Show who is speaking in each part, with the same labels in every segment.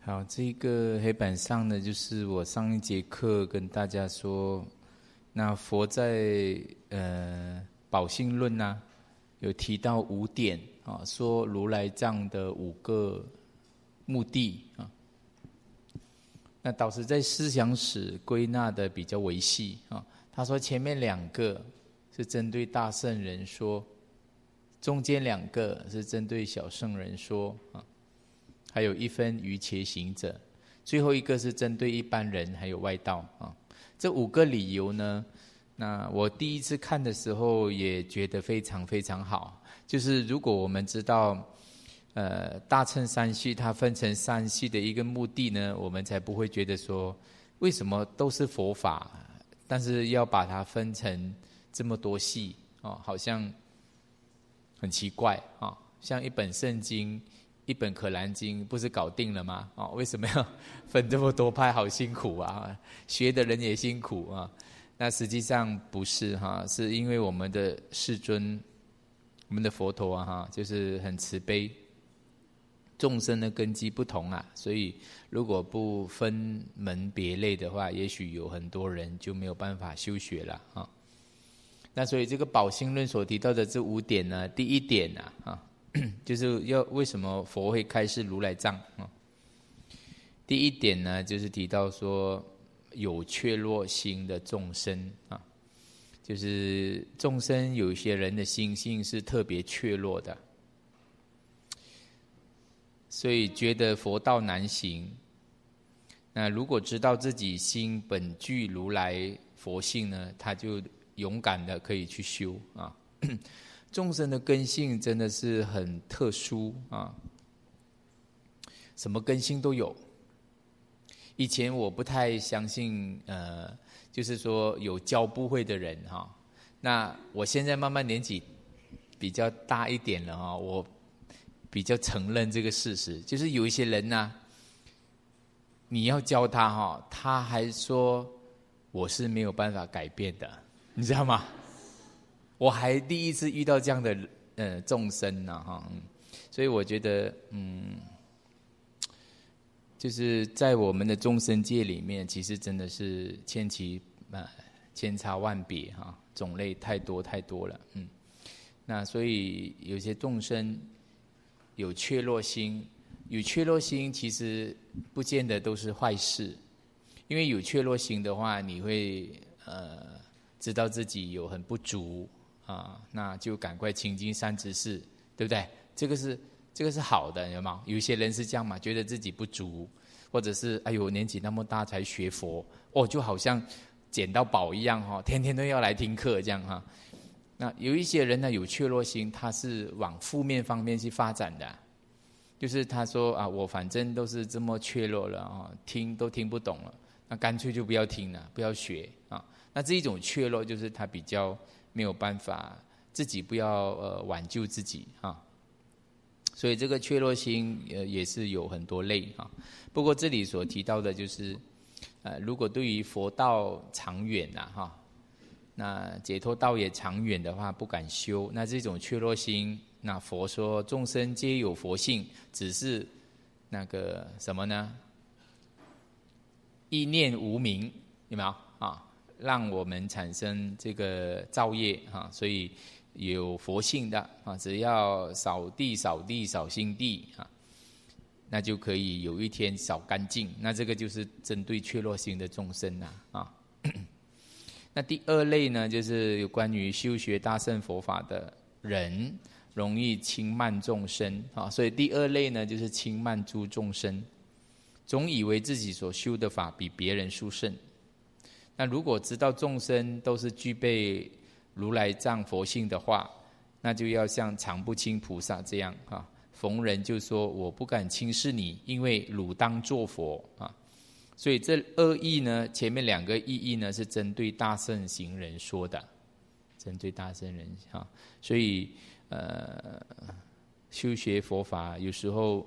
Speaker 1: 好，这个黑板上呢，就是我上一节课跟大家说，那佛在宝性论呐，有提到5点啊，说如来藏的5个目的啊。那导师在思想史归纳的比较维系啊，他说前面2个是针对大圣人说，中间2个是针对小圣人说啊。还有1分瑜伽行者，最后1个是针对一般人还有外道啊。这5个理由呢，那我第一次看的时候也觉得非常非常好。就是如果我们知道，大乘三系它分成3系的一个目的呢，我们才不会觉得说，为什么都是佛法，但是要把它分成这么多系啊，好像很奇怪啊。像一本圣经。一本可兰经不是搞定了吗？哦，为什么要分这么多派？好辛苦啊！学的人也辛苦啊。那实际上不是哈，是因为我们的世尊，我们的佛陀啊哈，就是很慈悲，众生的根基不同啊，所以如果不分门别类的话，也许有很多人就没有办法修学了啊。那所以这个宝性论所提到的这5点呢，第1点啊。就是要为什么佛会开示如来藏啊？第1点呢，就是提到说有怯弱心的众生啊，就是众生有些人的心性是特别怯弱的，所以觉得佛道难行。那如果知道自己心本具如来佛性呢，他就勇敢的可以去修啊。众生的根性真的是很特殊啊，什么根性都有。以前我不太相信，就是说有教不会的人哈。那我现在慢慢年纪比较大一点了哈，我比较承认这个事实，就是有一些人呢，你要教他哈，他还说我是没有办法改变的，你知道吗？我还第一次遇到这样的众生呢哈，所以我觉得就是在我们的众生界里面，其实真的是千差万别哈，种类太多太多了那所以有些众生有怯弱心，有怯弱心其实不见得都是坏事，因为有怯弱心的话，你会知道自己有很不足。那就赶快亲近善知识，对不对？这个是好的，有没有？有一些人是这样嘛，觉得自己不足，或者是哎呦年纪那么大才学佛，就好像捡到宝一样哈，天天都要来听课这样哈。那有一些人呢有怯弱心，他是往负面方面去发展的，就是他说我反正都是这么怯弱了听都听不懂了，那干脆就不要听了，不要学啊。那这一种怯弱就是他比较没有办法，自己不要挽救自己所以这个怯弱心也是有很多类不过这里所提到的就是如果对于佛道长远那解脱道也长远的话不敢修，那这种怯弱心，那佛说众生皆有佛性，只是那个什么呢？意念无明，有没有让我们产生这个造业所以有佛性的只要扫地扫心地那就可以有一天扫干净。那这个就是针对怯弱心的众生那第2类呢，就是有关于修学大乘佛法的人容易轻慢众生所以第2类呢，就是轻慢诸众生，总以为自己所修的法比别人殊胜。那如果知道众生都是具备如来藏佛性的话，那就要像常不轻菩萨这样逢人就说我不敢轻视你，因为汝当作佛所以这2义呢，前面2个意义呢是针对大乘行人说的，针对大乘人所以修学佛法有时候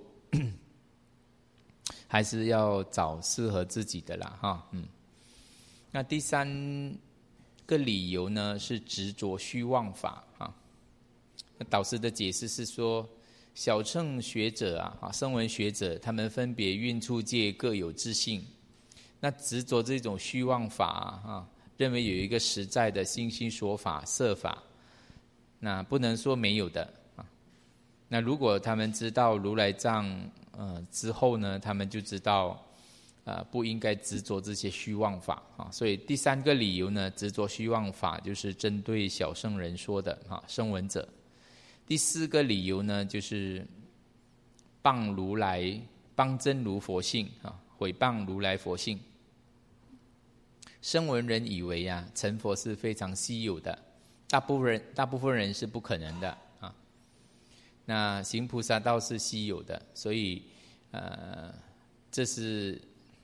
Speaker 1: 还是要找适合自己的啦那第3个理由呢是执着虚妄法那导师的解释是说小乘学者声闻学者，他们分别运处界各有自性，那执着这种虚妄法认为有一个实在的心心所法色法，那不能说没有的那如果他们知道如来藏之后呢，他们就知道不应该执着这些虚妄法所以第三个理由呢，执着虚妄法就是针对小圣人说的声闻者。第四个理由呢，就是谤如来，谤真如佛性毁谤如来佛性。声闻人以为成佛是非常稀有的，大部分人是不可能的那行菩萨道是稀有的，所以这是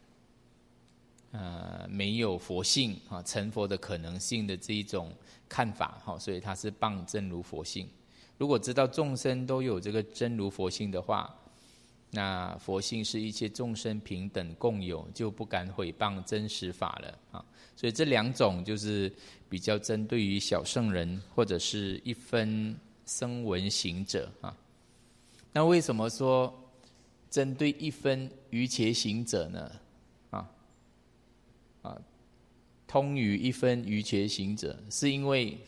Speaker 1: 没有佛性成佛的可能性的这一种看法所以他是谤真如佛性。如果知道众生都有这个真如佛性的话，那佛性是一切众生平等共有，就不敢毁谤真实法了所以这两种就是比较针对于小圣人或者是一分声闻行者那为什么说针对一分瑜伽行者呢通于一分瑜伽行者，是因为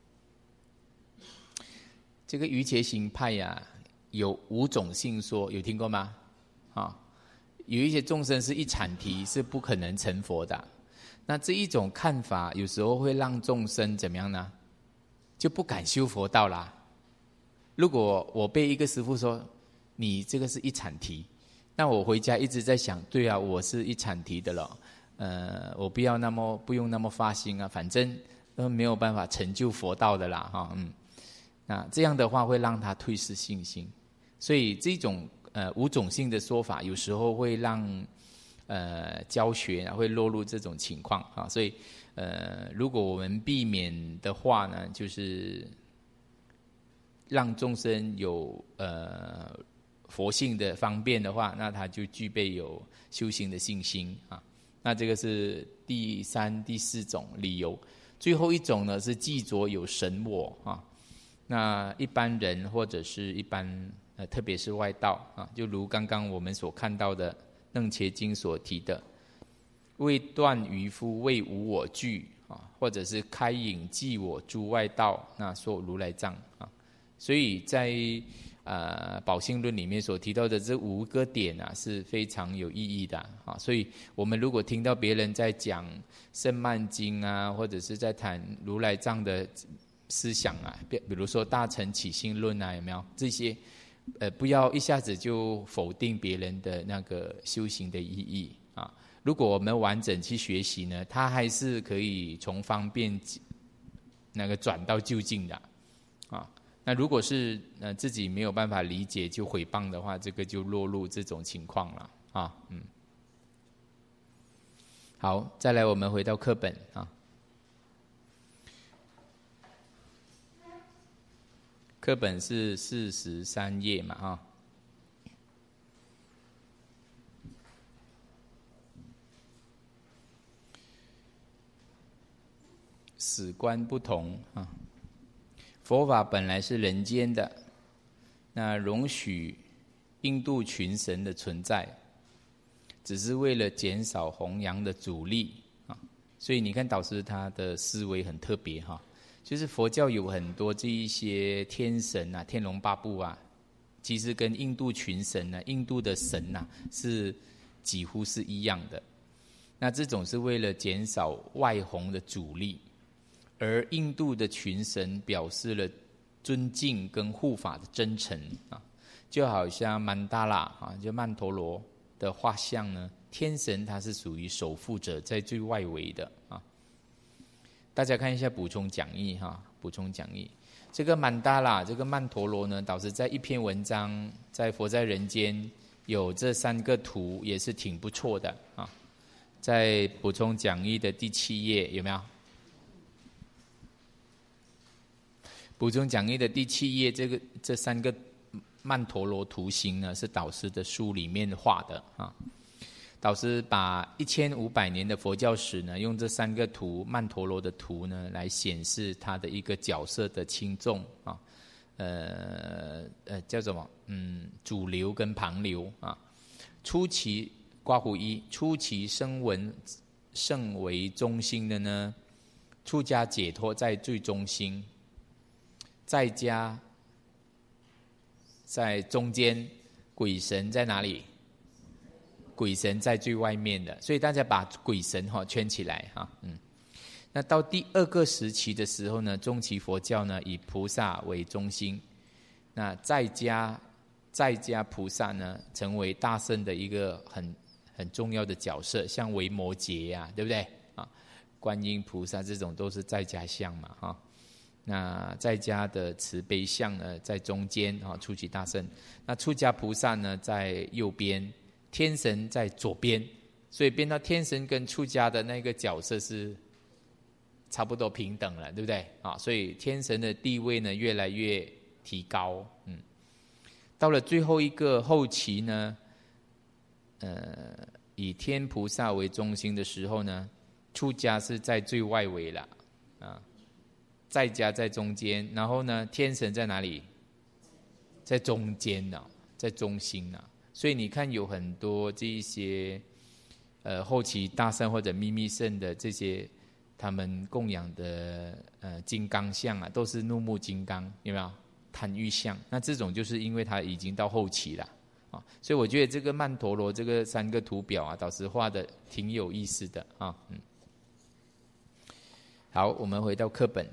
Speaker 1: 这个瑜伽行派有五种性说，有听过吗有一些众生是一阐提，是不可能成佛的。那这一种看法有时候会让众生怎么样呢？就不敢修佛道啦。如果我被一个师父说你这个是一阐提，那我回家一直在想，对我是一阐提的了我不用那么发心反正没有办法成就佛道的啦那这样的话会让他退失信心。所以这种五种性的说法有时候会让教学会落入这种情况所以如果我们避免的话呢，就是让众生有佛性的方便的话，那他就具备有修行的信心那这个是第三、第四种理由。最后一种呢是记着有神我那一般人或者是一般特别是外道就如刚刚我们所看到的楞伽经所提的，未断渔夫为无我惧或者是开引记我诸外道，那说如来藏所以在宝性论里面所提到的这五个点是非常有意义的所以我们如果听到别人在讲圣曼经或者是在谈如来藏的思想比如说大乘起信论有没有这些不要一下子就否定别人的那个修行的意义如果我们完整去学习呢，它还是可以从方便那个转到究竟的那如果是自己没有办法理解就毁谤的话，这个就落入这种情况了好，再来我们回到课本课本是43页嘛史观不同佛法本来是人间的，那容许印度群神的存在，只是为了减少弘扬的阻力所以你看导师他的思维很特别就是佛教有很多这一些天神天龙八部其实跟印度群神印度的神是几乎是一样的。那这种是为了减少外弘的阻力，而印度的群神表示了尊敬跟护法的真诚就好像曼达拉就曼陀罗的画像呢，天神他是属于守护者，在最外围的大家看一下补充讲义补充讲义，这个曼达拉这个曼陀罗呢，导师在一篇文章在佛在人间有这3个图，也是挺不错的在补充讲义的第7页有没有？补充讲义的第7页，这3个曼陀罗图形呢，是导师的书里面画的导师把1500年的佛教史呢，用这3个图曼陀罗的图呢，来显示他的一个角色的轻重叫什么？主流跟旁流啊。出其括弧一，出其声闻圣为中心的呢，出家解脱在最中心，在家在中间，鬼神在哪里？鬼神在最外面的，所以大家把鬼神圈起来哈。那到第二个时期的时候呢，中期佛教呢以菩萨为中心，那在家菩萨呢成为大乘的一个很重要的角色，像维摩诘呀，对不对啊？观音菩萨这种都是在家相嘛哈。那在家的慈悲相呢在中间啊，出其大乘。那出家菩萨呢在右边，天神在左边，所以变到天神跟出家的那个角色是差不多平等了，对不对啊？所以天神的地位呢越来越提高。到了最后一个后期呢，以天菩萨为中心的时候呢，出家是在最外围了啊，在家在中间，然后呢，天神在哪里？在中间呢，在中心呢。所以你看，有很多这一些后期大乘或者秘密乘的这些他们供养的金刚像啊，都是怒目金刚，有没有？贪欲相，那这种就是因为它已经到后期了啊，所以我觉得这个曼陀罗这个3个图表啊，导师画的挺有意思的啊。好，我们回到课本。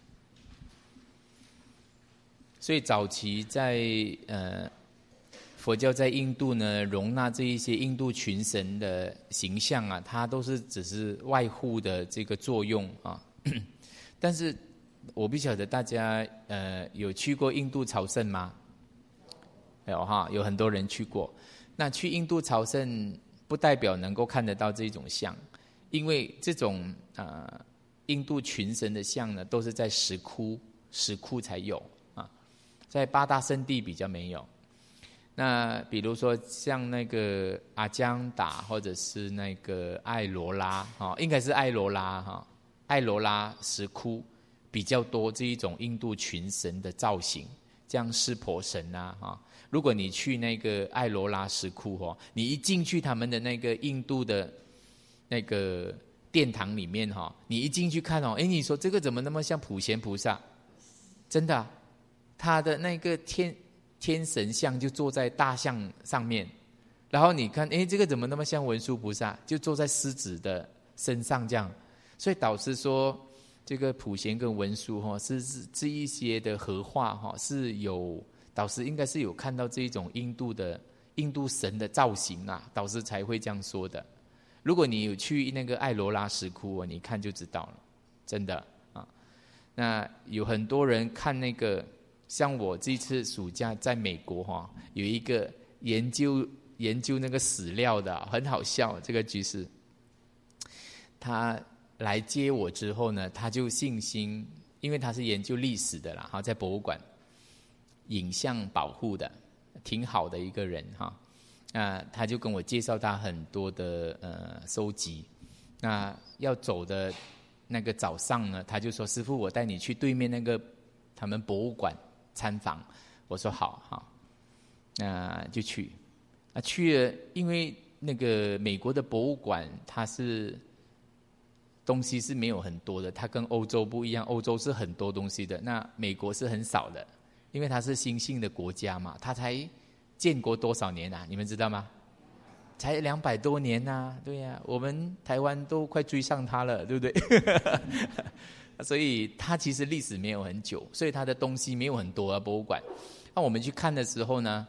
Speaker 1: 所以早期在佛教在印度呢，容纳这一些印度群神的形象啊，它都是只是外护的这个作用啊。但是我不晓得大家有去过印度朝圣吗？有哈，有很多人去过。那去印度朝圣不代表能够看得到这种像，因为这种印度群神的像呢，都是在石窟才有啊，在8大圣地比较没有。那比如说像那个阿姜达或者是那个艾罗拉应该是艾罗拉艾罗拉石窟比较多这一种印度群神的造型，像湿婆神啊如果你去那个艾罗拉石窟你一进去他们的那个印度的那个殿堂里面你一进去看你说这个怎么那么像普贤菩萨？真的他的那个天神像就坐在大象上面，然后你看这个怎么那么像文殊菩萨？就坐在狮子的身上这样。所以导师说这个普贤跟文殊是这一些的合化是有，导师应该是有看到这一种印度神的造型啊，导师才会这样说的。如果你有去那个艾罗拉石窟你看就知道了，真的啊。那有很多人看那个，像我这次暑假在美国有一个研究那个史料的，很好笑这个居士，他来接我之后呢，他就信心，因为他是研究历史的啦，在博物馆影像保护的，挺好的一个人他就跟我介绍他很多的收集。那要走的那个早上呢，他就说：“师父，我带你去对面那个他们博物馆参访。”我说：“好。”就去。去了，因为那个美国的博物馆，它是东西是没有很多的，它跟欧洲不一样，欧洲是很多东西的，那美国是很少的，因为它是新兴的国家嘛，它才建国多少年啊？你们知道吗？才200多年啊，对呀，我们台湾都快追上它了，对不对？所以它其实历史没有很久，所以它的东西没有很多博物馆。那我们去看的时候呢，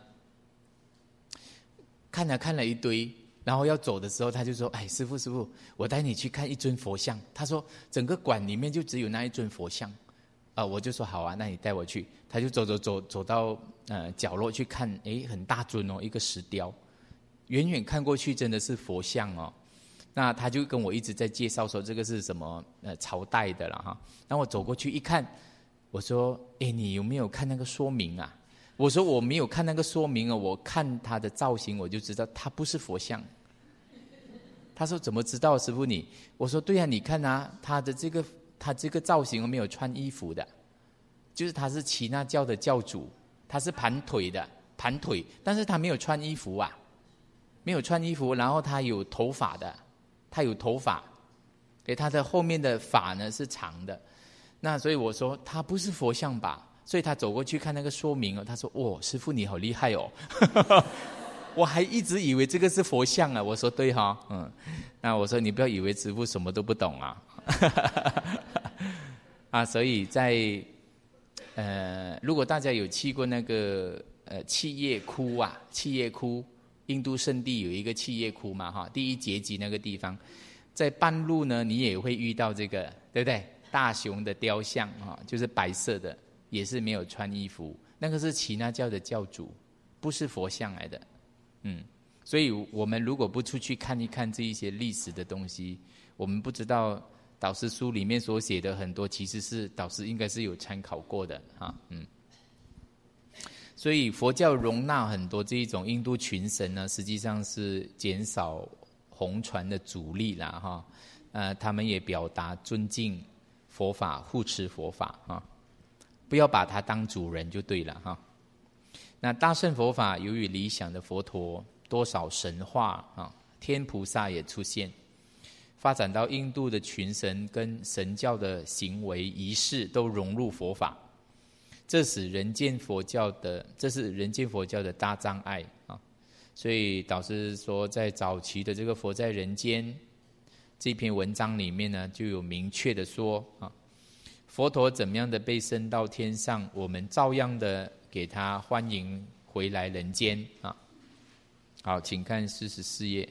Speaker 1: 看了一堆，然后要走的时候，他就说：“哎，师父，我带你去看一尊佛像。”他说整个馆里面就只有那一尊佛像。我就说好啊，那你带我去。他就走到角落去看，很大尊一个石雕，远远看过去真的是佛像那他就跟我一直在介绍说这个是什么朝代的了哈。然后我走过去一看，我说：“你有没有看那个说明啊？”我说：“我没有看那个说明我看他的造型我就知道他不是佛像。”他说：“怎么知道，师父你？”我说：“对啊，你看啊，他这个造型没有穿衣服的， 就是他是耆那教的教主，他是盘腿的，盘腿，但是他没有穿衣服啊，没有穿衣服，然后他有头发的，他有头发，他的后面的发呢是长的。那所以我说他不是佛像吧？所以他走过去看那个说明他说：“哦，师父你好厉害哦！”我还一直以为这个是佛像啊。我说对哈，那我说你不要以为师父什么都不懂啊。所以在如果大家有去过那个契叶窟啊，契叶窟，印度圣地有一个契叶窟嘛哈，第一结集那个地方，在半路呢，你也会遇到这个，对不对？大雄的雕像就是白色的，也是没有穿衣服，那个是耆那教的教主，不是佛像来的。所以我们如果不出去看一看这一些历史的东西，我们不知道导师书里面所写的很多，其实是导师应该是有参考过的所以佛教容纳很多这一种印度群神呢，实际上是减少弘传的阻力啦他们也表达尊敬佛法，护持佛法不要把它当主人就对了那大乘佛法由于理想的佛陀多少神话天菩萨也出现，发展到印度的群神跟神教的行为仪式都融入佛法，这是人间佛教的大障碍所以导师说，在早期的这个《佛在人间》这篇文章里面呢，就有明确的说佛陀怎么样的被升到天上，我们照样的给他欢迎回来人间好，请看44页。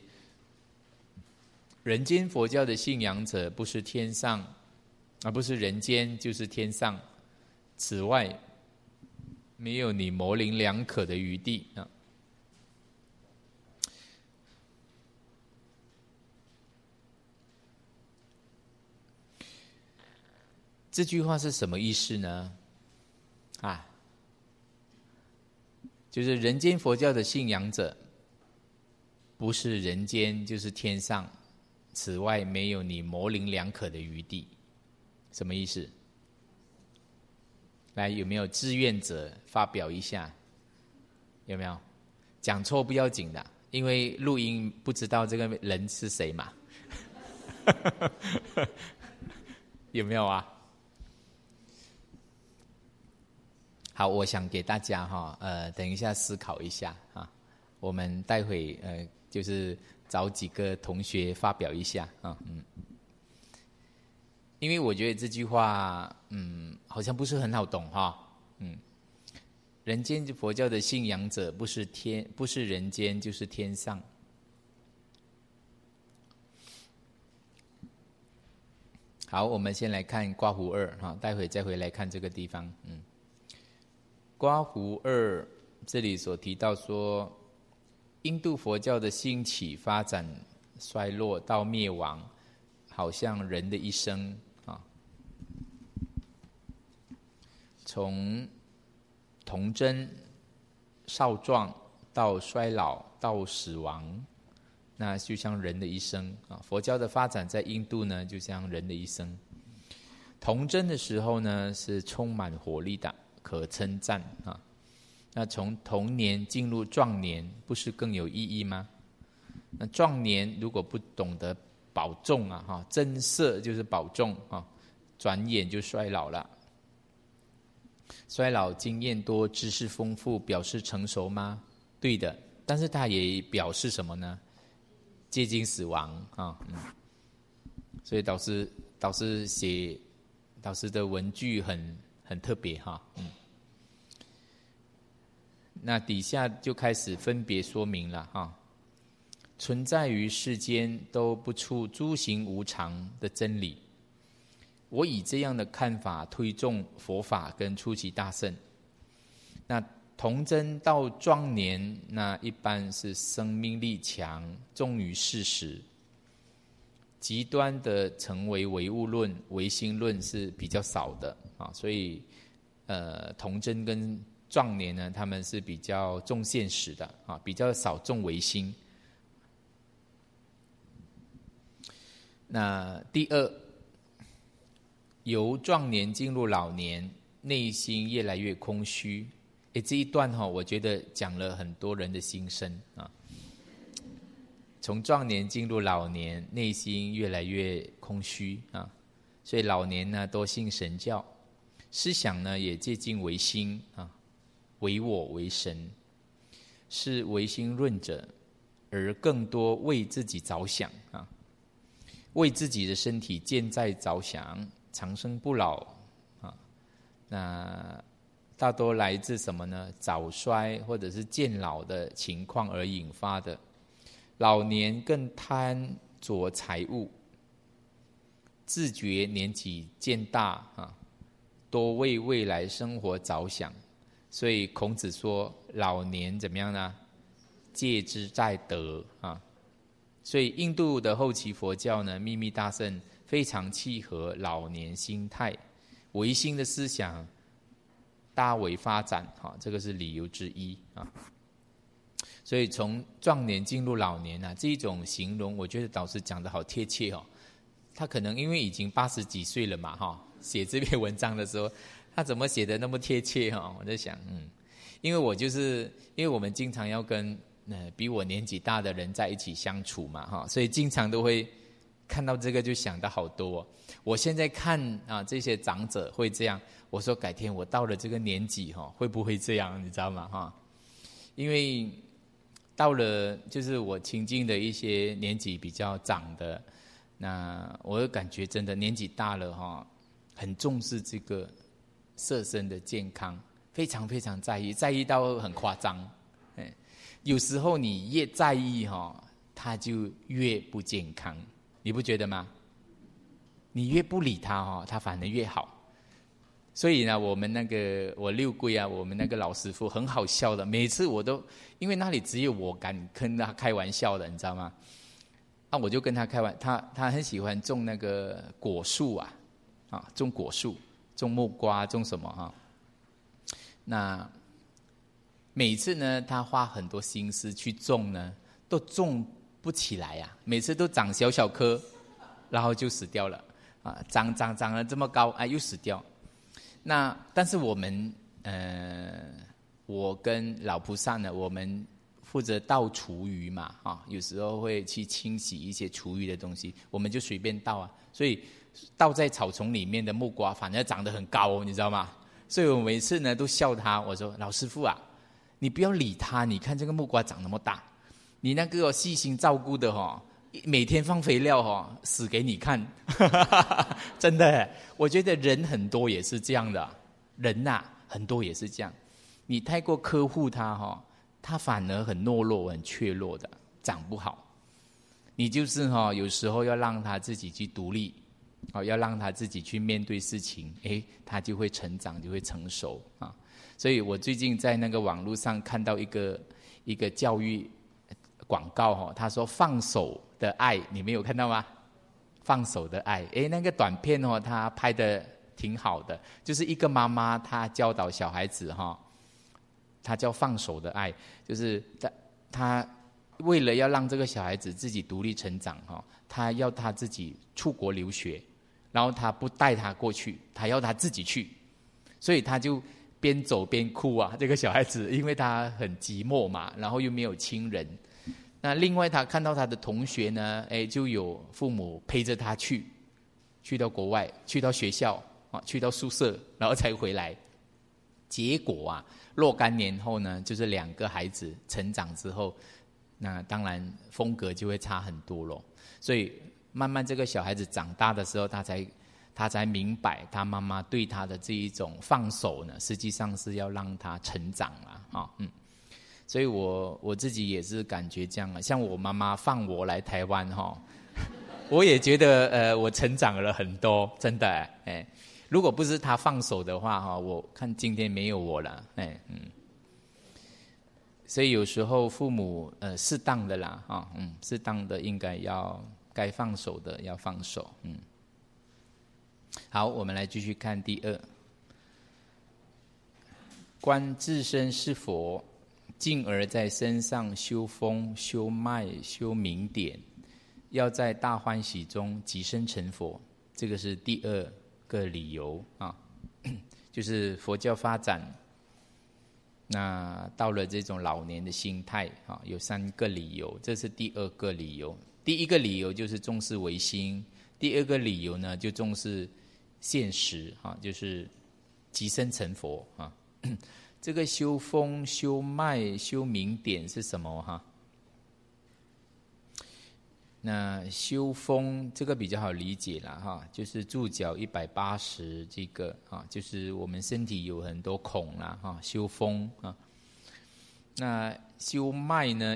Speaker 1: 人间佛教的信仰者，不是天上，不是人间，就是天上。此外，没有你模棱两可的余地这句话是什么意思呢？就是人间佛教的信仰者，不是人间就是天上，此外没有你模棱两可的余地。什么意思？来，有没有志愿者发表一下？有没有？讲错不要紧的，因为录音不知道这个人是谁嘛。有没有啊？好，我想给大家等一下思考一下我们待会就是找几个同学发表一下因为我觉得这句话好像不是很好懂人间佛教的信仰者，不是人间就是天上。好，我们先来看刮胡2待会再回来看这个地方刮胡2这里所提到说，印度佛教的兴起、发展、衰落到灭亡，好像人的一生从童真、少壮到衰老到死亡，那就像人的一生佛教的发展在印度呢，就像人的一生。童真的时候呢，是充满活力的，可称赞那从童年进入壮年，不是更有意义吗？那壮年如果不懂得保重增摄就是保重转眼就衰老了。衰老经验多，知识丰富，表示成熟吗？对的，但是它也表示什么呢？接近死亡所以导师的文句很特别那底下就开始分别说明了存在于世间都不出诸行无常的真理。我以这样的看法推重佛法跟出其大乘。那童真到壮年，那一般是生命力强，重于事实。极端的成为唯物论、唯心论是比较少的所以童真跟壮年呢，他们是比较重现实的比较少重唯心。那第二，由壮年进入老年， 内心越来越空虚。这一段我觉得讲了很多人的心声啊。从壮年进入老年，内心越来越空虚啊，所以老年呢多信神教，思想呢也接近唯心啊，唯我为神，是唯心论者，而更多为自己着想啊，为自己的身体健在着想，长生不老啊。那大多来自什么呢？早衰或者是渐老的情况而引发的。老年更贪着财物，自觉年纪渐大啊，多为未来生活着想。所以孔子说老年怎么样呢？戒之在德啊。所以印度的后期佛教呢，秘密大乘非常契合老年心态，唯心的思想大为发展，这个是理由之一啊。所以从壮年进入老年啊，这一种形容，我觉得导师讲得好贴切哦。他可能因为已经80几岁了嘛，写这篇文章的时候，他怎么写得那么贴切哦？我在想，因为我们经常要跟比我年纪大的人在一起相处嘛，所以经常都会看到这个就想到好多。我现在看啊，这些长者会这样，我说改天我到了这个年纪会不会这样？你知道吗？因为到了就是我亲近的一些年纪比较长的，那我感觉真的年纪大了很重视这个色身的健康，非常非常在意到很夸张。有时候你越在意他就越不健康，你不觉得吗？你越不理他他反而越好。所以呢，我们我六贵啊，我们那个老师傅很好笑的，每次我都因为那里只有我敢跟他开玩笑的，你知道吗？我就跟他开玩笑，他很喜欢种那个果树啊，种果树，种木瓜，种什么那每次呢，他花很多心思去种呢，都种不起来呀，每次都长小小棵，然后就死掉了长了这么高又死掉。那但是我们我跟老菩萨呢，我们负责倒厨余嘛有时候会去清洗一些厨余的东西，我们就随便倒所以倒在草丛里面的木瓜反而长得很高，你知道吗？所以我每次呢都笑他，我说老师傅你不要理他，你看这个木瓜长那么大，你那个细心照顾的每天放肥料死给你看真的我觉得人很多也是这样的，人很多也是这样，你太过呵护他他反而很懦弱很怯弱的，长不好。你就是有时候要让他自己去独立要让他自己去面对事情，他就会成长，就会成熟所以我最近在那个网络上看到一个教育广告他说放手的爱，你没有看到吗？放手的爱，那个短片他拍得挺好的，就是一个妈妈她教导小孩子她叫放手的爱，就是她为了要让这个小孩子自己独立成长她要他自己出国留学，然后她不带他过去，她要他自己去，所以他就边走边哭这个小孩子，因为他很寂寞嘛，然后又没有亲人。那另外他看到他的同学呢就有父母陪着他去到国外，去到学校去到宿舍，然后才回来。结果若干年后呢，就是2个孩子成长之后，那当然风格就会差很多咯。所以慢慢这个小孩子长大的时候，他才明白他妈妈对他的这一种放手呢，实际上是要让他成长所以我自己也是感觉这样像我妈妈放我来台湾我也觉得我成长了很多，真的如果不是他放手的话我看今天没有我了所以有时候父母适当的啦适当的应该该放手的要放手好，我们来继续看第2，观自身是佛，进而在身上修风、修脉、修明点，要在大欢喜中即生成佛，这个是第2个理由就是佛教发展，那到了这种老年的心态啊，有3个理由，这是第2个理由。第一个理由就是重视唯心，第2个理由呢就重视现实啊，就是即生成佛啊。这个修风、修脉、修明点是什么哈？那修风这个比较好理解啦哈，就是注脚180这个啊，就是我们身体有很多孔啦哈，修风啊。那修脉呢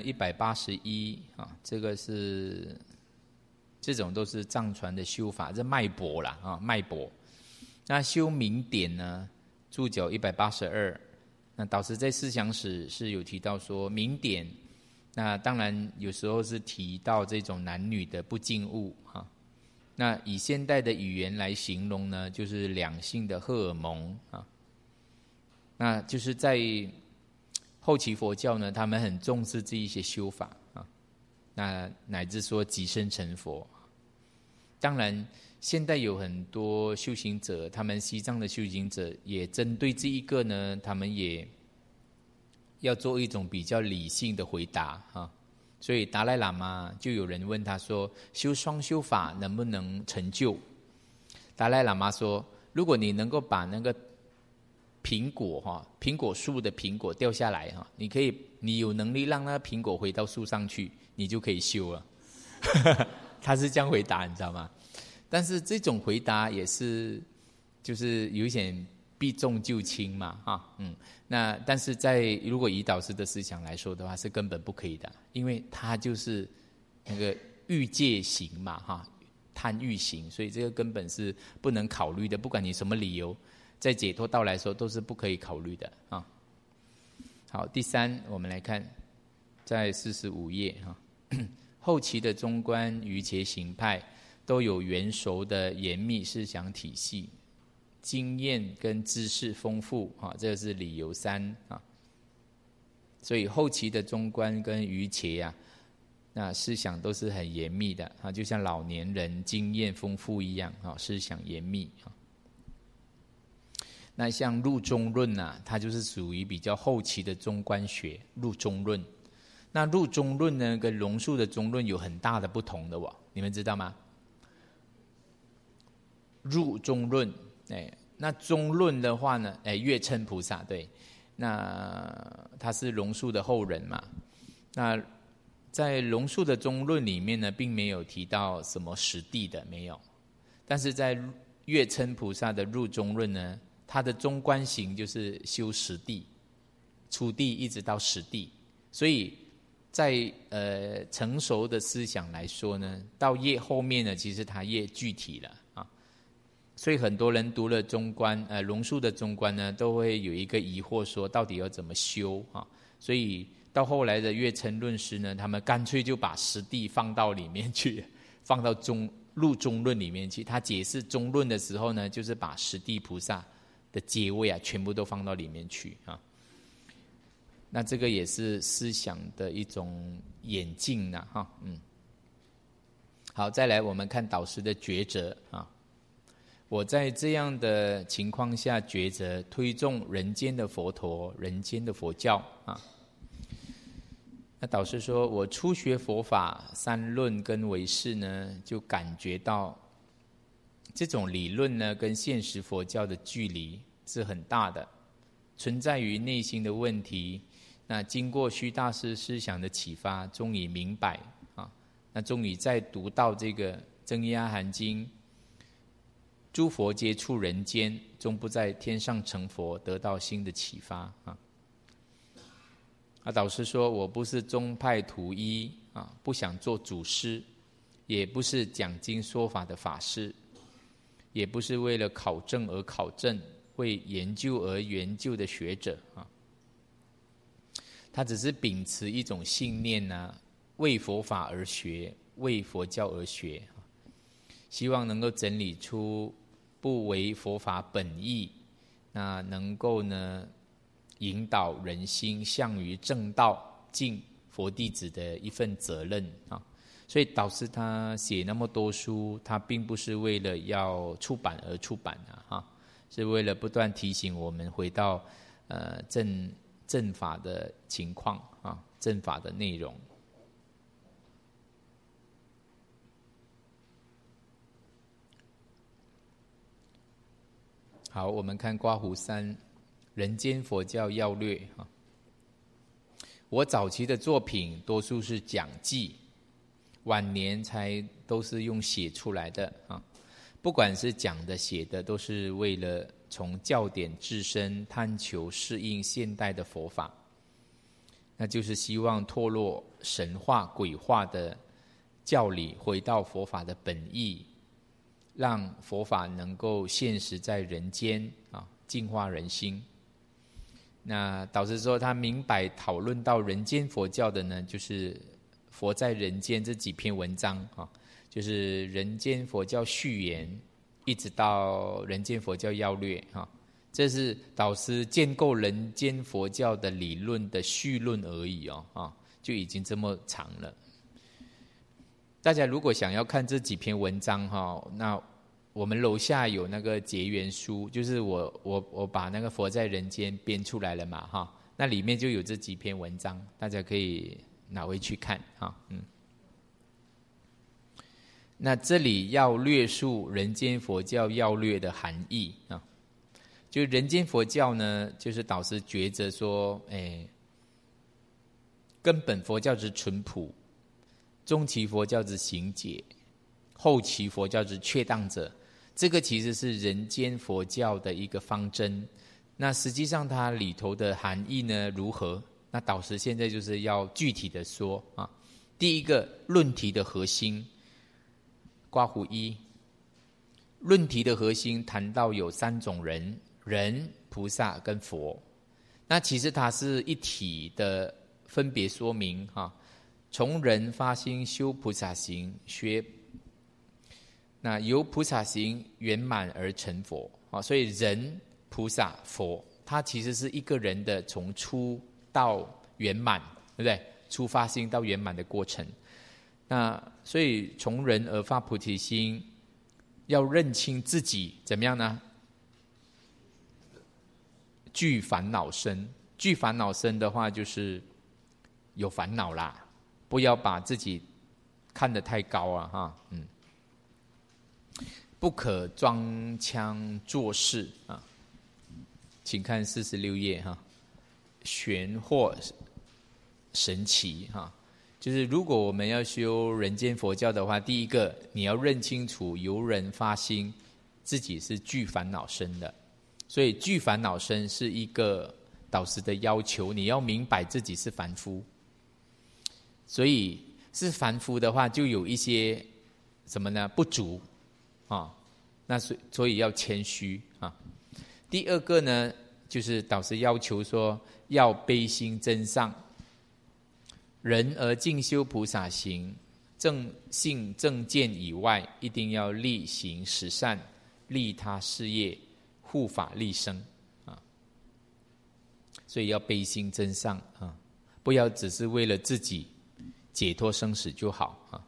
Speaker 1: 181啊，这个是这种都是藏传的修法，这脉搏啦啊，脉搏。那修明点呢，注脚182。那导师在思想史是有提到说明点，那当然有时候是提到这种男女的不净物哈。那以现代的语言来形容呢，就是两性的荷尔蒙啊。那就是在后期佛教呢，他们很重视这一些修法啊，那乃至说即生成佛。当然现代有很多修行者，他们西藏的修行者也针对这一个呢，他们也要做一种比较理性的回答啊。所以达赖喇嘛就有人问他说，修双修法能不能成就？达赖喇嘛说，如果你能够把那个苹果苹果树的苹果掉下来你有能力让那个苹果回到树上去，你就可以修了。他是这样回答，你知道吗？但是这种回答也是就是有一点避重就轻嘛那但是如果以导师的思想来说的话，是根本不可以的，因为他就是那个欲界行嘛贪欲行，所以这个根本是不能考虑的，不管你什么理由，在解脱道来说都是不可以考虑的啊。好，第3我们来看在45页后期的中观瑜伽行派都有圆熟的严密思想体系，经验跟知识丰富这是理由3所以后期的中观跟瑜伽那思想都是很严密的就像老年人经验丰富一样思想严密那像入中论它就是属于比较后期的中观学入中论。那入中论呢，跟龙树的中论有很大的不同的你们知道吗？入中论，那中论的话呢，月称菩萨对，那他是龙树的后人嘛。那在龙树的中论里面呢，并没有提到什么实地的，没有。但是在月称菩萨的入中论呢，他的中观行就是修实地，初地一直到实地，所以在成熟的思想来说呢，到越后面呢，其实它越具体了所以很多人读了中观龙树的中观呢，都会有一个疑惑说，到底要怎么修所以到后来的月称论师呢，他们干脆就把实地放到里面去，放到入中论里面去。他解释中论的时候呢，就是把实地菩萨的阶位全部都放到里面去那这个也是思想的一种演进好，再来我们看导师的抉择我在这样的情况下抉择推崇人间的佛陀，人间的佛教那导师说，我初学佛法三论跟唯识呢，就感觉到这种理论呢跟现实佛教的距离是很大的，存在于内心的问题。那经过虚大师思想的启发，终于明白那终于在读到这个增一阿含经，诸佛皆处人间，终不在天上成佛，得到新的启发导师说，我不是宗派徒一不想做祖师，也不是讲经说法的法师，也不是为了考证而考证，为研究而研究的学者他只是秉持一种信念为佛法而学，为佛教而学希望能够整理出不违佛法本意，那能够呢引导人心向于正道，尽佛弟子的一份责任所以导师他写那么多书，他并不是为了要出版而出版是为了不断提醒我们回到正法的情况啊，正法的内容。好，我们看刮胡3人间佛教要略啊。我早期的作品多数是讲记，晚年才都是用写出来的啊。不管是讲的写的，都是为了从教典自身探求适应现代的佛法，那就是希望脱落神话鬼话的教理，回到佛法的本意，让佛法能够现实在人间啊，净化人心。那导师说他明白讨论到人间佛教的呢，就是佛在人间这几篇文章啊，就是人间佛教序言一直到人间佛教要略啊，这是导师建构人间佛教的理论的序论而已哦，就已经这么长了。大家如果想要看这几篇文章哈，那我们楼下有那个结缘书，就是我把那个佛在人间编出来了嘛哈，那里面就有这几篇文章，大家可以拿回去看哈。那这里要略述人间佛教要略的含义啊，就人间佛教呢，就是导师觉着说，根本佛教之淳朴，中期佛教之行解，后期佛教之确当者，这个其实是人间佛教的一个方针。那实际上它里头的含义呢如何？那导师现在就是要具体的说啊。第一个论题的核心，刮胡1，论题的核心谈到有3种人、菩萨跟佛。那其实它是一体的分别说明哈。从人发心修菩萨行，那由菩萨行圆满而成佛啊，所以人、菩萨、佛，它其实是一个人的从初到圆满，对不对？初发心到圆满的过程。那所以从人而发菩提心，要认清自己怎么样呢？具烦恼身，具烦恼身的话就是有烦恼啦，不要把自己看得太高啊哈，不可装腔作势啊，请看46页哈，玄或神奇哈，就是如果我们要修人间佛教的话，第一个你要认清楚由人发心，自己是具烦恼身的，所以具烦恼身是一个导师的要求，你要明白自己是凡夫，所以是凡夫的话，就有一些什么呢？不足啊，那所以要谦虚啊。第二个呢，就是导师要求说要悲心真上，人而进修菩萨行，正信正见以外，一定要力行十善，利他事业，护法利生啊。所以要悲心真上啊，不要只是为了自己解脱生死就好啊。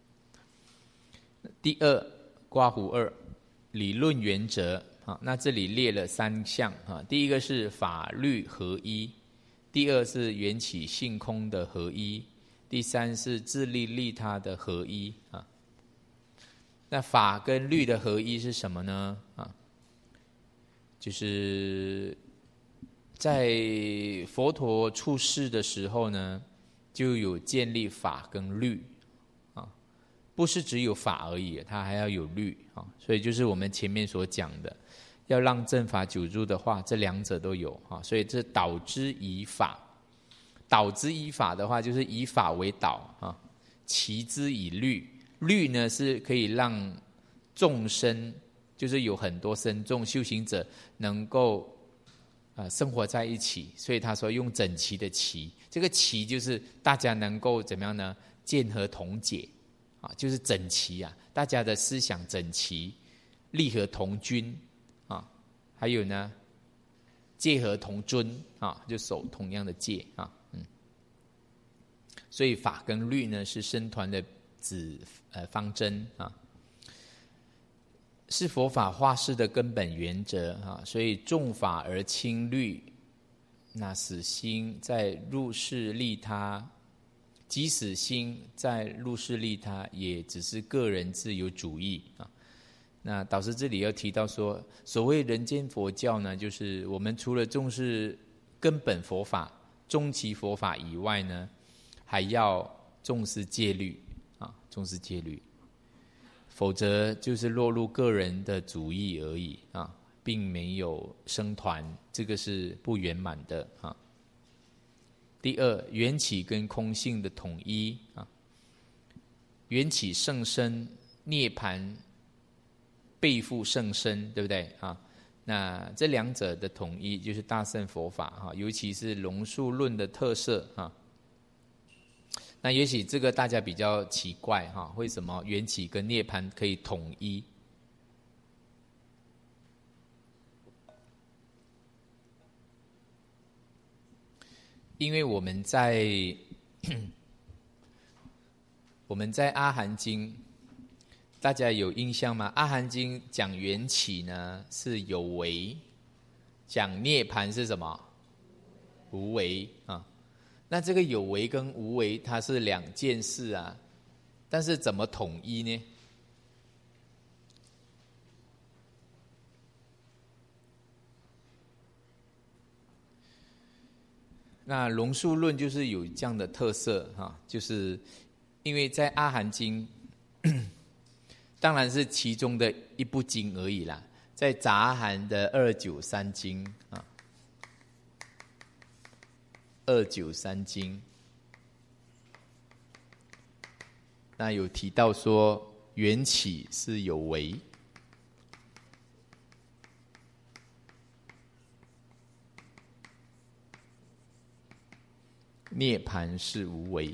Speaker 1: 第二，刮胡2，理论原则啊，那这里列了3项啊。第一个是法律合一，第二是缘起性空的合一，第三是自利利他的合一啊。那法跟律的合一是什么呢？啊，就是在佛陀出世的时候呢，就有建立法跟律啊，不是只有法而已，它还要有律啊。所以就是我们前面所讲的，要让正法久住的话，这2者都有啊。所以这导之以法，导之以法的话，就是以法为导啊，齐之以律。律呢是可以让众生，就是有很多僧众修行者能够生活在一起，所以他说用整齐的齐，这个齐就是大家能够怎么样呢？见和同解啊，就是整齐啊，大家的思想整齐，利和同均啊，还有呢，戒和同尊啊，就守同样的戒啊，所以法跟律呢是僧团的方针啊。 是佛法化世的根本原则啊。所以重法而轻律，那死心在入世利他，即使心在入世利他，也只是个人自由主义啊。那导师这里要提到说，所谓人间佛教呢，就是我们除了重视根本佛法、终极佛法以外呢，还要重视戒律啊，重视戒律，否则就是落入个人的主义而已啊，并没有僧团，这个是不圆满的啊。第二，缘起跟空性的统一啊，缘起甚深，涅槃背负甚深，对不对啊？那这两者的统一就是大乘佛法哈，尤其是龙树论的特色哈。那也许这个大家比较奇怪哈，为什么缘起跟涅槃可以统一？因为我们在阿含经，大家有印象吗？阿含经讲缘起呢是有为，讲涅槃是什么？无为啊。那这个有为跟无为它是两件事啊，但是怎么统一呢？那龙树论就是有这样的特色哈，就是因为在阿含经当然是其中的一部经而已啦，在杂含的293经啊，293经，那有提到说缘起是有为，涅槃是无为。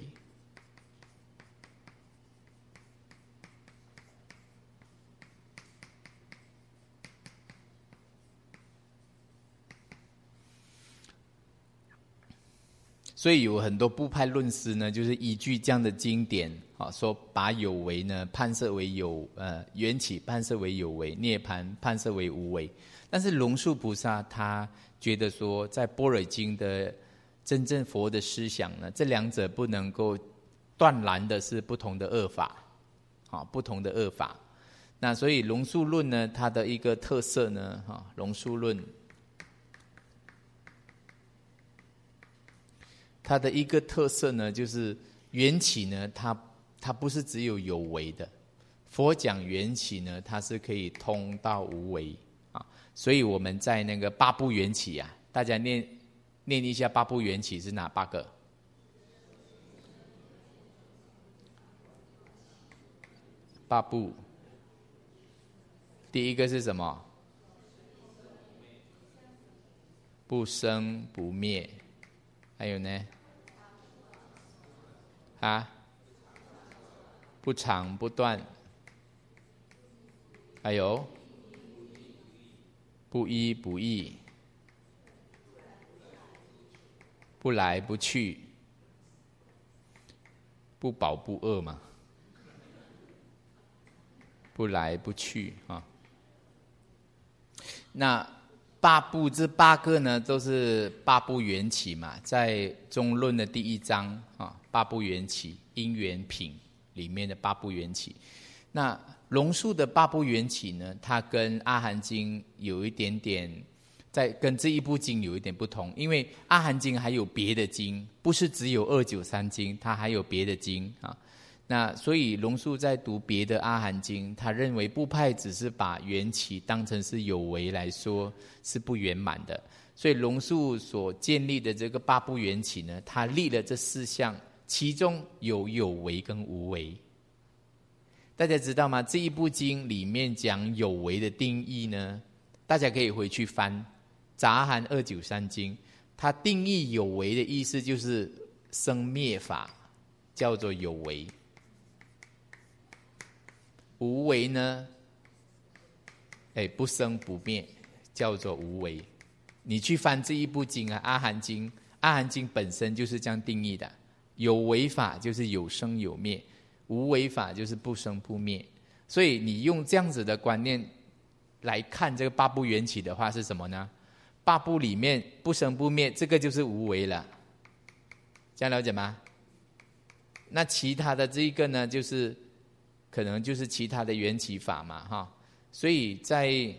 Speaker 1: 所以有很多部派论师呢，就是依据这样的经典啊，说把有为呢判设为缘起判设为有为，涅槃判设为无为。但是龙树菩萨他觉得说，在般若经的真正佛的思想呢，这两者不能够断然的是不同的恶法，啊，不同的恶法。那所以龙树论呢，它的一个特色呢，龙树论它的一个特色呢，就是缘起呢，它不是只有有为的。佛讲缘起呢，它是可以通到无为啊。所以我们在那个八部缘起啊，大家念一下八部缘起是哪8个？八部，第一个是什么？不生不灭。还有呢？不长不断。还有不依不异，不来不去，不饱不饿嘛，不来不去啊。那八部这8个呢，都是八部缘起嘛，在中论的第1章啊，八部缘起因缘品里面的八部缘起。那龙树的八部缘起呢，它跟阿含经有一点点跟这一部经有一点不同，因为阿含经还有别的经，不是只有293经，它还有别的经啊。那所以龙树在读别的阿含经，他认为部派只是把缘起当成是有为来说是不圆满的，所以龙树所建立的这个八部缘起呢，他立了这4项，其中有为跟无为。大家知道吗？这一部经里面讲有为的定义呢，大家可以回去翻杂含293经，它定义有为的意思就是生灭法叫做有为，无为呢，不生不灭叫做无为。你去翻这一部经啊，阿含经本身就是这样定义的，有为法就是有生有灭，无为法就是不生不灭。所以你用这样子的观念来看这个八部缘起的话是什么呢？八部里面不生不灭，这个就是无为了，这样了解吗？那其他的这一个呢，就是可能就是其他的缘起法嘛，哈。所以在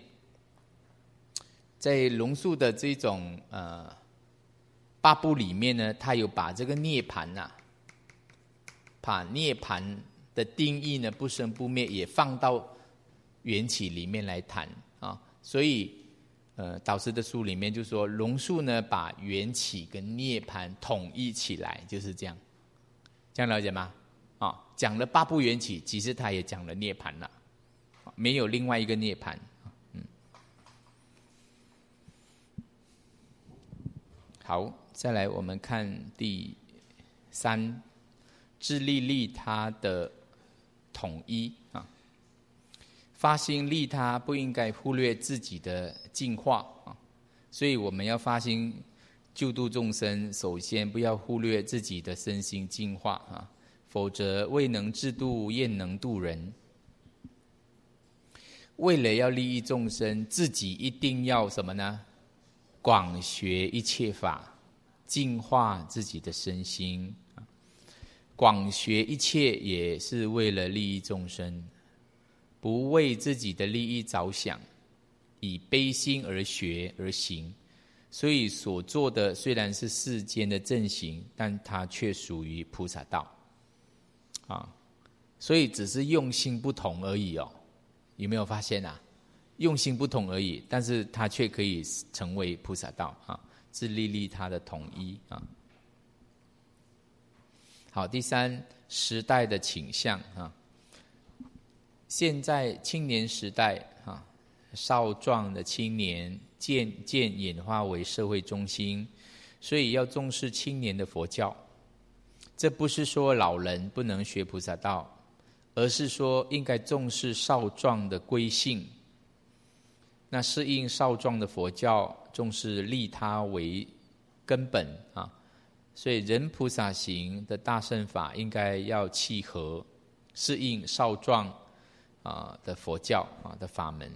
Speaker 1: 龙树的这种八部里面呢，他有把这个涅盘呐，把涅盘的定义呢，不生不灭也放到缘起里面来谈啊。所以导师的书里面就说，龙树呢把缘起跟涅盘统一起来，就是这样，这样了解吗？啊，讲了八部缘起，其实他也讲了涅盘了，没有另外一个涅盘。好，再来我们看第3，自利利他的统一啊。发心利他不应该忽略自己的净化啊，所以我们要发心救度众生，首先不要忽略自己的身心净化啊，否则未能自度，焉能度人？为了要利益众生，自己一定要什么呢？广学一切法，净化自己的身心。广学一切也是为了利益众生，不为自己的利益着想，以悲心而学而行，所以所做的虽然是世间的正行，但它却属于菩萨道啊。所以只是用心不同而已哦，有没有发现啊？用心不同而已，但是它却可以成为菩萨道啊，自利利他的统一啊。好，第3，时代的倾向啊。现在青年时代啊，少壮的青年渐渐演化为社会中心，所以要重视青年的佛教。这不是说老人不能学菩萨道，而是说应该重视少壮的归性。那适应少壮的佛教，重视利他为根本啊，所以人菩萨行的大乘法应该要契合适应少壮的佛教的法门。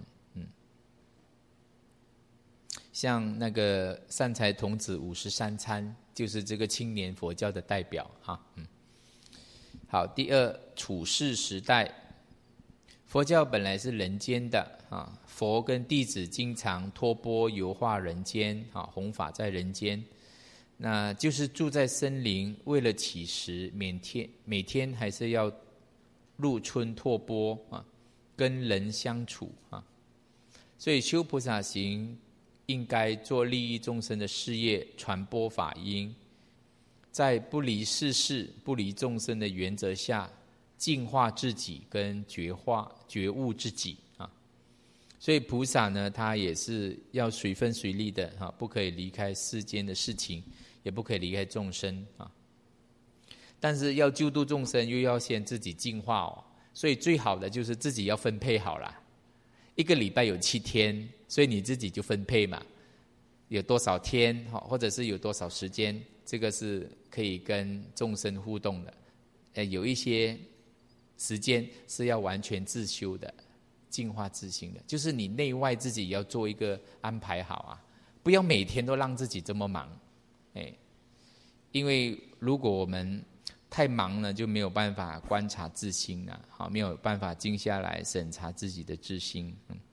Speaker 1: 像那个善财童子53参，就是这个青年佛教的代表啊。好，第2，处世时代。佛教本来是人间的啊，佛跟弟子经常托钵游化人间啊，弘法在人间。那就是住在森林，为了乞食，每天还是要入村托钵啊，跟人相处啊。所以修菩萨行应该做利益众生的事业，传播法音，在不离世事、不离众生的原则下，净化自己跟觉悟自己啊。所以菩萨呢，他也是要随分随力的啊，不可以离开世间的事情，也不可以离开众生啊。但是要救度众生，又要先自己净化哦。所以最好的就是自己要分配好了。1个礼拜有7天，所以你自己就分配嘛，有多少天或者是有多少时间，这个是可以跟众生互动的。有一些时间是要完全自修的，净化自心的，就是你内外自己要做一个安排好啊，不要每天都让自己这么忙。因为如果我们太忙了，就没有办法观察自心了，没有办法静下来审查自己的自心。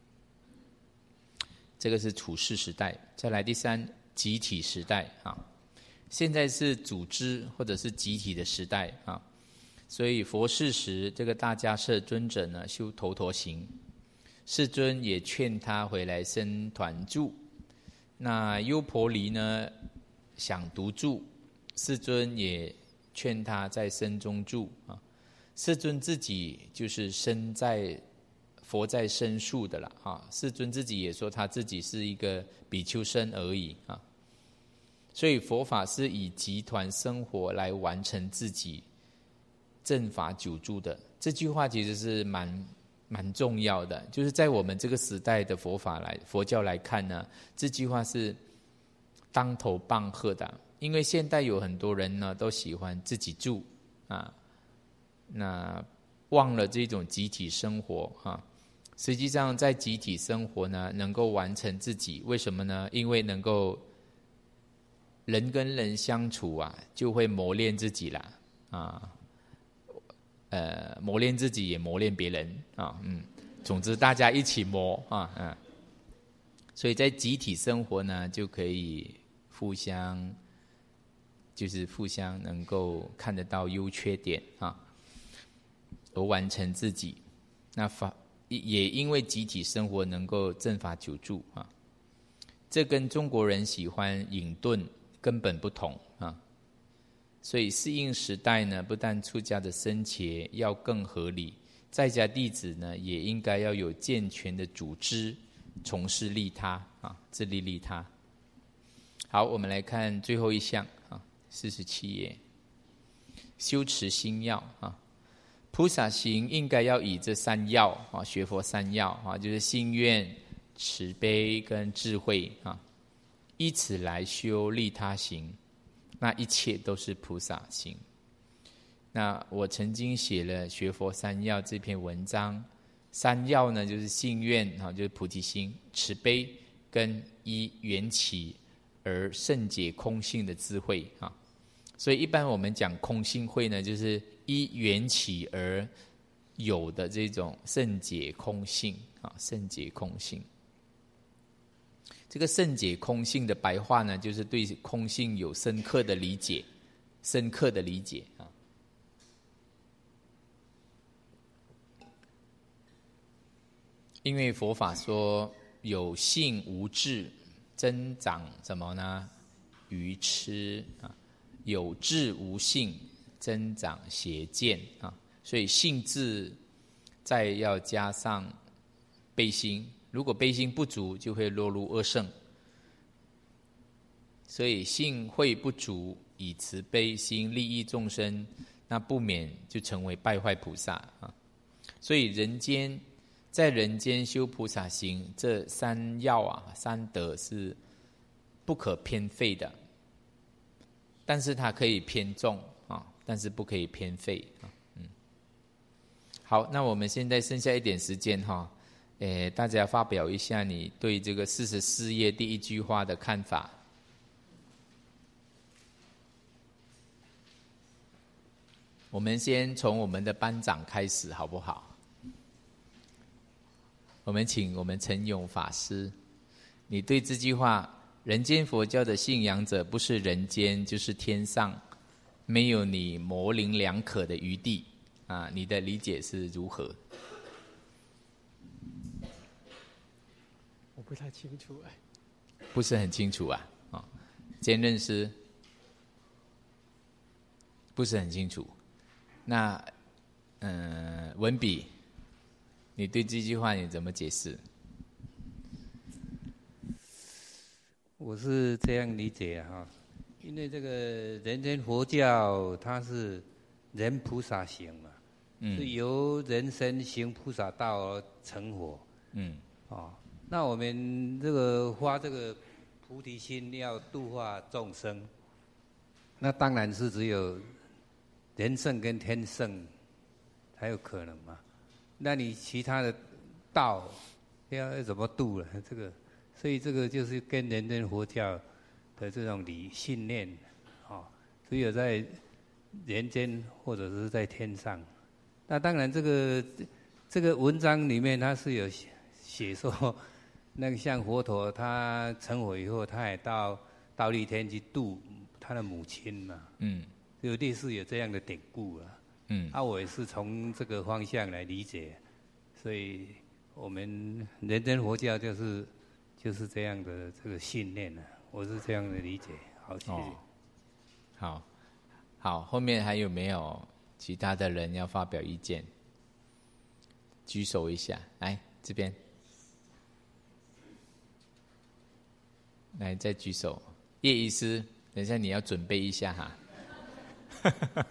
Speaker 1: 这个是处世时代。再来第3，集体时代啊。现在是组织或者是集体的时代啊。所以佛世时，这个大迦叶尊者呢修头陀行，世尊也劝他回来生团住。那优婆离呢想独住，世尊也劝他在身中住啊。世尊自己就是身在佛在身处的了啊。世尊自己也说他自己是一个比丘身而已啊。所以佛法是以集团生活来完成自己正法久住的。这句话其实是蛮重要的，就是在我们这个时代的佛教来看呢，这句话是当头棒喝的。因为现代有很多人呢都喜欢自己住啊，那忘了这种集体生活啊， 实际上在集体生活呢，能够完成自己，为什么呢？因为能够人跟人相处啊，就会磨练自己啦，磨练自己也磨练别人啊，总之大家一起磨啊，所以在集体生活呢，就可以互相能够看得到优缺点啊，而完成自己。那也因为集体生活能够正法久住啊，这跟中国人喜欢隐遁根本不同啊。所以适应时代呢，不但出家的僧伽要更合理，在家弟子呢也应该要有健全的组织，从事利他啊，自利利他。好，我们来看最后一项啊，47页，修持心要啊。菩萨行应该要以这三要啊，学佛三要啊，就是心愿、慈悲跟智慧啊，依此来修利他行，那一切都是菩萨行。那我曾经写了《学佛三要》这篇文章，三要呢就是信愿啊，就是菩提心、慈悲跟依缘起而圣解空性的智慧啊。所以一般我们讲空性慧呢，就是依缘起而有的这种圣解空性啊，圣解空性。这个圣解空性的白话呢，就是对空性有深刻的理解，啊。因为佛法说有信无智，增长什么呢？愚痴啊。有智无信，增长邪见啊！所以信智再要加上悲心，如果悲心不足，就会落入恶圣。所以信慧不足，以慈悲心利益众生，那不免就成为败坏菩萨啊！所以在人间修菩萨行，这三要啊、三德是不可偏废的。但是它可以偏重啊，但是不可以偏废啊。好，那我们现在剩下一点时间哈，大家发表一下你对这个44页第一句话的看法。我们先从我们的班长开始，好不好？我们请我们陈勇法师，你对这句话。人间佛教的信仰者，不是人间就是天上，没有你模棱两可的余地啊！你的理解是如何？
Speaker 2: 我不太清楚
Speaker 1: 不是很清楚啊！兼任师不是很清楚。那文笔，你对这句话你怎么解释？
Speaker 3: 我是这样理解哈，因为这个人间佛教它是人菩萨行嘛，是由人身行菩萨道而成佛。那我们这个发这个菩提心要度化众生，那当然是只有人圣跟天圣才有可能嘛。那你其他的道要怎么度了？这个。所以这个就是跟人间佛教的这种信念，只有在人间或者是在天上。那当然，这个文章里面它是有写说，那个像佛陀他成佛以后，他也到忉利天去度他的母亲嘛。就类似有这样的典故啊。我也是从这个方向来理解，所以我们人间佛教就是这样的这个信念我是这样的理解。好，谢谢。
Speaker 1: 好，后面还有没有其他的人要发表意见？举手一下，来这边，来再举手。叶医师，等一下你要准备一下哈。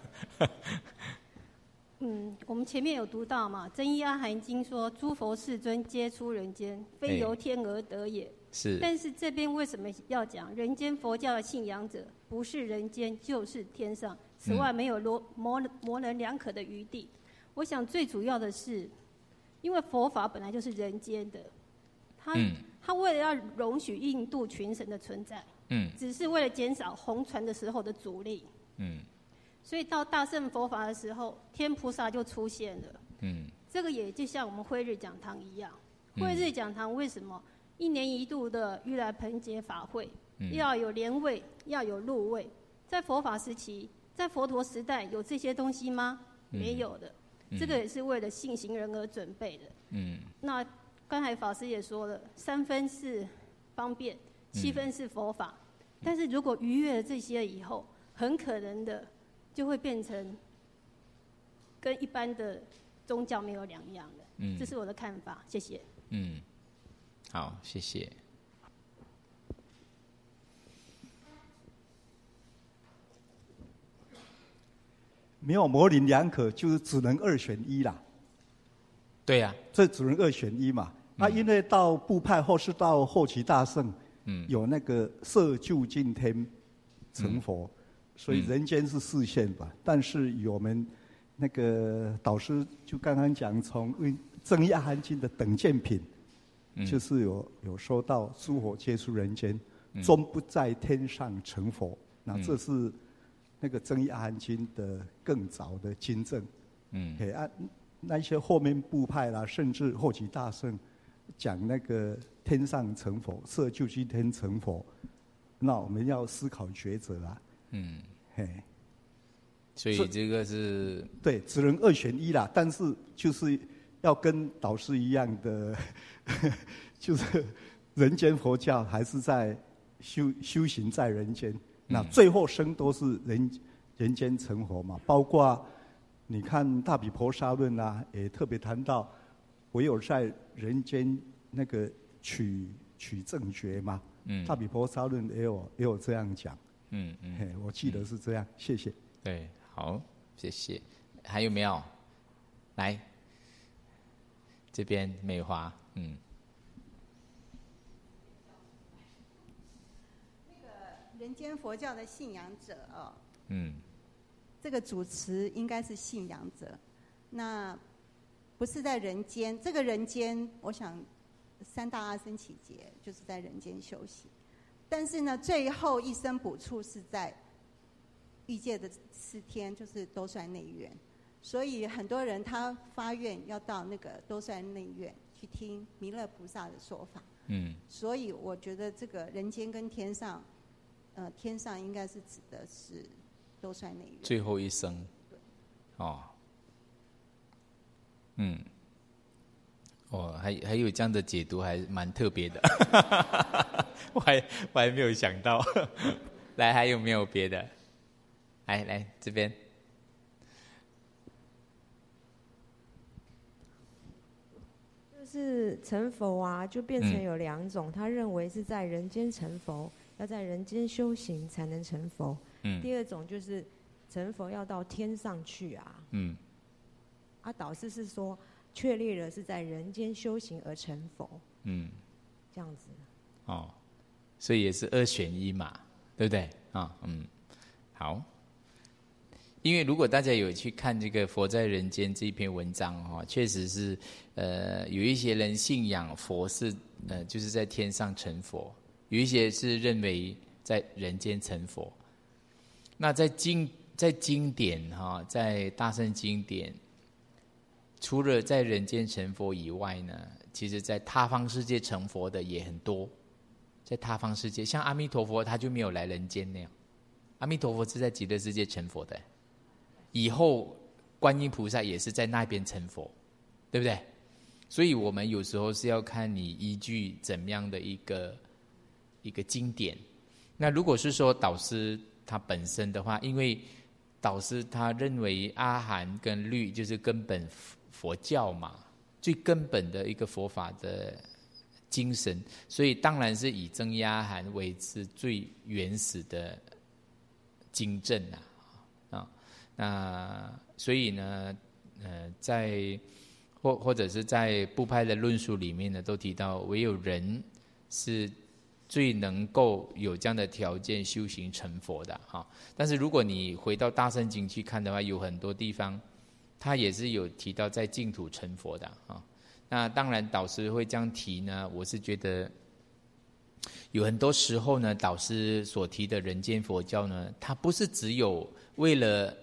Speaker 4: 我们前面有读到嘛，《增一阿含经》说：“诸佛世尊皆出人间，非由天而得也。”
Speaker 1: 是。
Speaker 4: 但是这边为什么要讲人间佛教的信仰者，不是人间就是天上，此外没有模棱两可的余地？我想最主要的是， 因为佛法本来就是人间的，他为了要容许印度群神的存在，只是为了减少红传的时候的阻力，所以到大乘佛法的时候，天菩萨就出现了，这个也就像我们慧日讲堂一样，慧日讲堂为什么1年1度的盂兰盆节法会，要有莲位，要有禄位，在佛法时期，在佛陀时代有这些东西吗？没有的，这个也是为了信行人而准备的。那刚才法师也说了，3分是方便，7分是佛法，但是如果逾越了这些以后，很可能的就会变成跟一般的宗教没有两样的。这是我的看法，谢谢。
Speaker 1: 好，谢谢。
Speaker 2: 没有模棱两可，就是只能2选1啦。
Speaker 1: 对呀，
Speaker 2: 这只能2选1嘛。因为到部派或是到后期大圣，有那个摄究竟天成佛，所以人间是视线吧。但是我们那个导师就刚刚讲，从增一阿含经的等见品，就是有说到诸佛皆出人间，终不在天上成佛。那这是那个增一阿含经的更早的经证。那些后面部派啦，甚至后期大圣讲那个天上成佛，摄究竟天成佛，那我们要思考抉择啦。
Speaker 1: 所以这个是
Speaker 2: 对，只能2选1啦。但是就是要跟导师一样的，就是人间佛教还是在修行在人间，那最后生都是人间成佛嘛。包括你看《大毗婆沙论》啊，也特别谈到，唯有在人间那个取正觉嘛。大毗婆沙论》也有这样讲。我记得是这样。谢谢。
Speaker 1: 对，好，谢谢。还有没有？来，这边美华，
Speaker 5: 那个人间佛教的信仰者哦，这个主持应该是信仰者，那不是在人间。这个人间，我想3大阿僧祇劫就是在人间修行，但是呢，最后一生补处是在欲界的4天，就是兜率内院。所以很多人他发愿要到那个兜率内院去听弥勒菩萨的说法。所以我觉得这个人间跟天上，天上应该是指的是兜率内院
Speaker 1: 最后一生。还有这样的解读，还蛮特别的。我还没有想到。来，还有没有别的？来这边。
Speaker 6: 就是成佛啊，就变成有2种。他认为是在人间成佛，要在人间修行才能成佛。第2种就是成佛要到天上去啊。导师是说确立了是在人间修行而成佛。这样子。
Speaker 1: 所以也是2选1嘛，对不对？好。因为如果大家有去看这个《佛在人间》这一篇文章确实是有一些人信仰佛是就是在天上成佛，有一些是认为在人间成佛。那在经典在大乘经典，除了在人间成佛以外呢，其实在他方世界成佛的也很多。在他方世界，像阿弥陀佛他就没有来人间那样，阿弥陀佛是在极乐世界成佛的。以后观音菩萨也是在那边成佛，对不对？所以我们有时候是要看你依据怎么样的一个经典。那如果是说导师他本身的话，因为导师他认为阿含跟律就是根本佛教嘛，最根本的一个佛法的精神，所以当然是以增一阿含为是最原始的经证啊。那所以呢，在或者是在部派的论述里面呢，都提到唯有人是最能够有这样的条件修行成佛的哈。但是如果你回到大乘经去看的话，有很多地方它也是有提到在净土成佛的啊。 那当然导师会这样提呢，我是觉得有很多时候呢，导师所提的人间佛教呢，它不是只有为了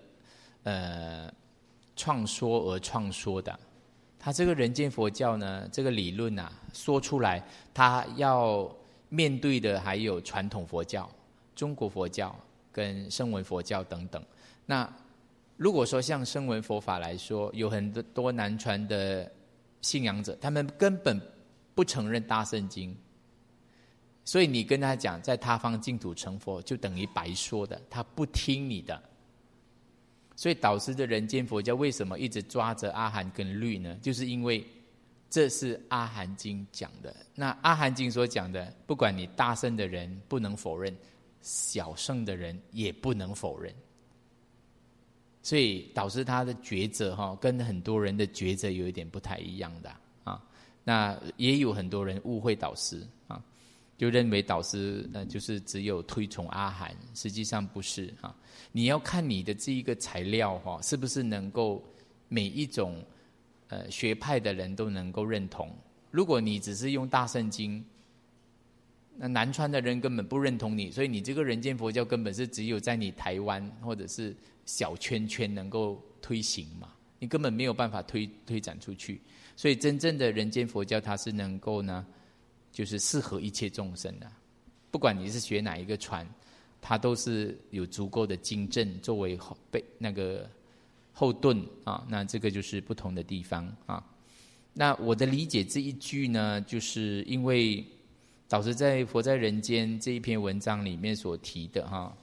Speaker 1: 创说而创说的。它这个人间佛教呢，这个理论啊，说出来，它要面对的还有传统佛教、中国佛教跟声闻佛教等等。那如果说像声闻佛法来说，有很多南传的信仰者，他们根本不承认大圣经，所以你跟他讲在他方净土成佛，就等于白说的，他不听你的。所以导师的人间佛教为什么一直抓着阿含跟律呢？就是因为这是阿含经讲的。那阿含经所讲的，不管你大圣的人不能否认，小圣的人也不能否认。所以导师他的抉择跟很多人的抉择有一点不太一样的啊。那也有很多人误会导师啊，就认为导师就是只有推崇阿含，实际上不是啊。你要看你的这一个材料是不是能够每一种学派的人都能够认同。如果你只是用大圣经，那南传的人根本不认同你，所以你这个人间佛教根本是只有在你台湾或者是小圈圈能够推行嘛，你根本没有办法推展出去。所以真正的人间佛教它是能够呢，就是适合一切众生的，不管你是学哪一个传，它都是有足够的经证作为那个后盾啊。那这个就是不同的地方啊。那我的理解这一句呢，就是因为导师在《佛在人间》这一篇文章里面所提的哈，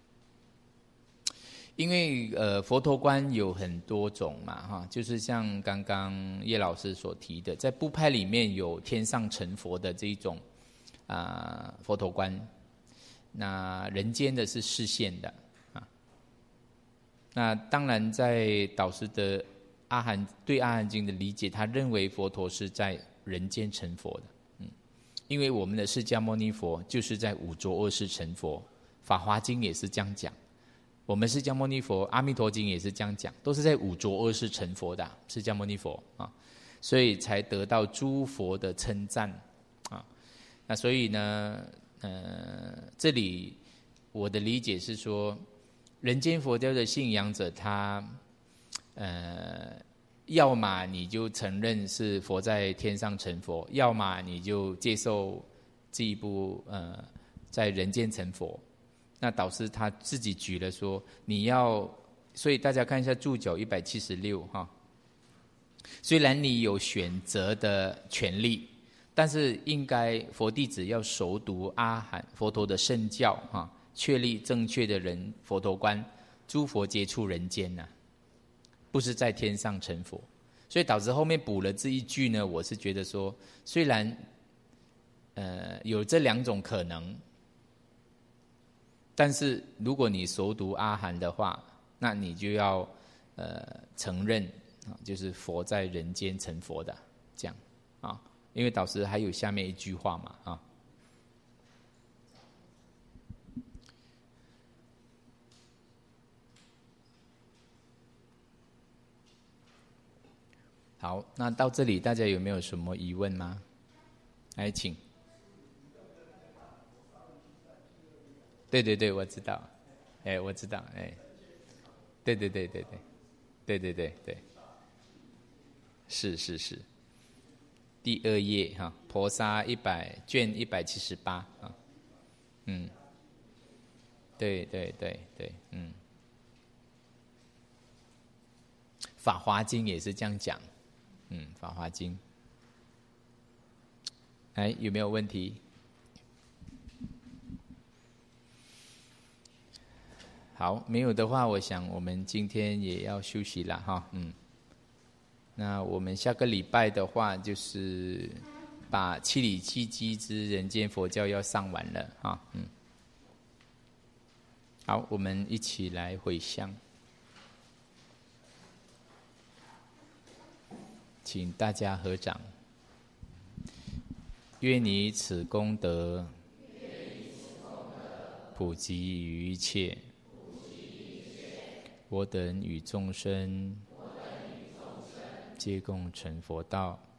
Speaker 1: 因为佛陀观有很多种嘛哈，就是像刚刚叶老师所提的，在部派里面有天上成佛的这一种佛陀观，那人间的是示现的啊。那当然在导师的对阿含经的理解，他认为佛陀是在人间成佛的。因为我们的释迦牟尼佛就是在五浊恶世成佛，法华经也是这样讲，我们释迦牟尼佛阿弥陀经也是这样讲，都是在五浊恶世成佛的释迦牟尼佛啊，所以才得到诸佛的称赞啊。那所以呢这里我的理解是说，人间佛教的信仰者他要么你就承认是佛在天上成佛，要么你就接受这一步在人间成佛。那导师他自己举了说，你要，所以大家看一下注脚176哈。虽然你有选择的权利，但是应该佛弟子要熟读阿含佛陀的圣教哈，确立正确的佛陀观，诸佛皆处人间呐，不是在天上成佛。所以导致后面补了这一句呢，我是觉得说，虽然有这两种可能，但是如果你熟读阿含的话，那你就要承认就是佛在人间成佛的这样啊。因为导师还有下面一句话嘛啊。好，那到这里大家有没有什么疑问吗？来，请。对对对，我知道，我知道，对对对对对，对对对对，是，第2页哈，婆沙卷178啊，对对对对，法华经也是这样讲。法华经，有没有问题？好，没有的话，我想我们今天也要休息了哈。那我们下个礼拜的话，就是把七里七机之人间佛教要上完了哈。好，我们一起来回向。请大家合掌，愿以此功德普及于一切，我等与众生皆共成佛道。